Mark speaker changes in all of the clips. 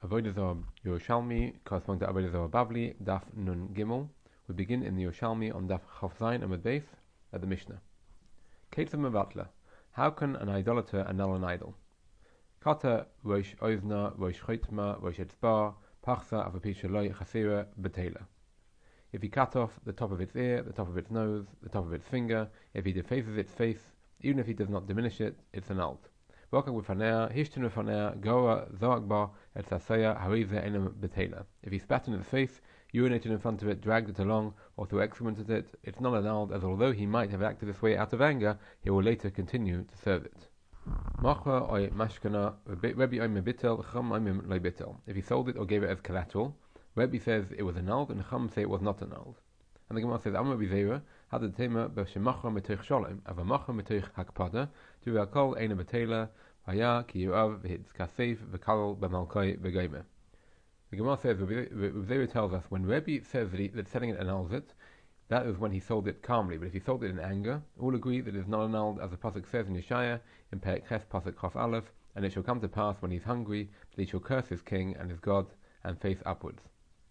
Speaker 1: Avodah Zarah Yerushalmi, corresponding to Avodah Zarah Bavli, Daf Nun Gimel. We begin in the Yerushalmi on Daf Chaf Zayin Amud Beis at the Mishnah. Ketzer Mevatla. How can an idolater annul an idol? Kata Rosh Oizna, Rosh Chotma, Rosh Etzbar, Pachsa Avapi Shaloi Chasira Betela. If he cut off the top of its ear, the top of its nose, the top of its finger, if he defaces its face, even if he does not diminish it, it's annulled. Walking with Fanea, Hishtinu Fanea, Goa, Zoakba, et Sasaya, Hariza Enam Betela. If he spat in its face, urinated in front of it, dragged it along, or threw excrement at it, it's not annulled, as although he might have acted this way out of anger, he will later continue to serve it. Macha oy mashkana, Rebbe oy mebitel, Chum oy loy bitel. If he sold it or gave it as collateral, Rebbe says it was annulled, and Chum say it was not annulled. And the Gemara says, Amar Bizera, had the tema b'shemacha metoich sholem, avamacha metoich hakpada, to v'akol eina betela, v'aya ki yu'av v'hitz kasef v'kalol b'malkoi v'goyme. The Gemara says, Bizera tells us, when Rebbe says that selling it annuls it, that is when he sold it calmly. But if he sold it in anger, all agree that it is not annulled, as the pasuk says in Yeshaya, in Perek Ches pasuk Chaf Aleph, and it shall come to pass when he is hungry that he shall curse his king and his God and face upwards.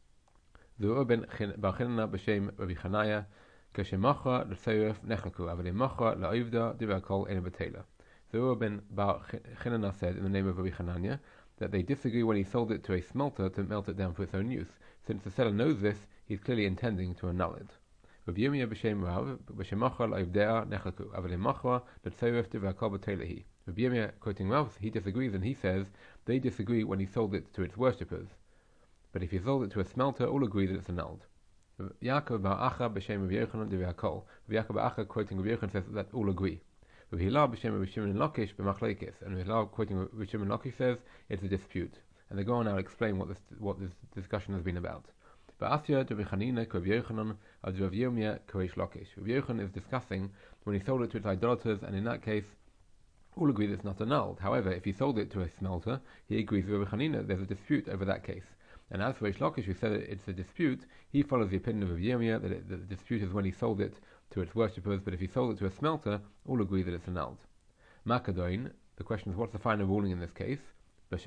Speaker 1: Zu'ur ben Bar-Chinna b'shem Rabbi Chanaya, k'shemacha l'seiref nechlaku, avali macha la'ivda divakol ena betela. Zu'ur ben Bar-Chinna said in the name of Rabbi Chananya that they disagree when he sold it to a smelter to melt it down for its own use. Since the seller knows this, he is clearly intending to annul it. Rabbi Yirmiyah b'shem Rav, b'shemacha la'ivda nechlaku, avali macha l'seiref divakol betela. Rabbi Yirmiyah, quoting Rav, he disagrees, and he says they disagree when he sold it to its worshippers. But if he sold it to a smelter, all agree that it's annulled. Yaakov bar Acha b'shem Rabbi Yochanan d'Yakol. Rabbi Yaakov bar Acha, quoting Rabbi Yochanan, says that all agree. Rabbi Hillel b'shem Rabbi Shimon Lakish b'machlekes, and Rabbi Hillel, quoting Rabbi Shimon Lakish, says it's a dispute. And they go on now to explain what this discussion has been about. Ba'asya Rabbi Chanina Rabbi Yochanan ad Rabbi Yirmiyah Koresh Lakish. Rabbi Yochanan is discussing when he sold it to its idolaters, and in that case, all agree that it's not annulled. However, if he sold it to a smelter, he agrees with Rabbi Chanina there's a dispute over that case. And as for Reish Lakish, who said it's a dispute, he follows the opinion of Rabbi Yirmiyah that the dispute is when he sold it to its worshippers, but if he sold it to a smelter, all agree that it's annulled. Makadoin, the question is, what's the final ruling in this case? The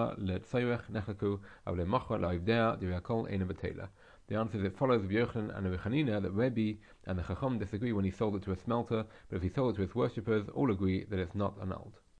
Speaker 1: answer is it follows Rabbi Yochanan and Rabbi Chanina that Rebbe and the Chacham disagree when he sold it to a smelter, but if he sold it to its worshippers, all agree that it's not annulled.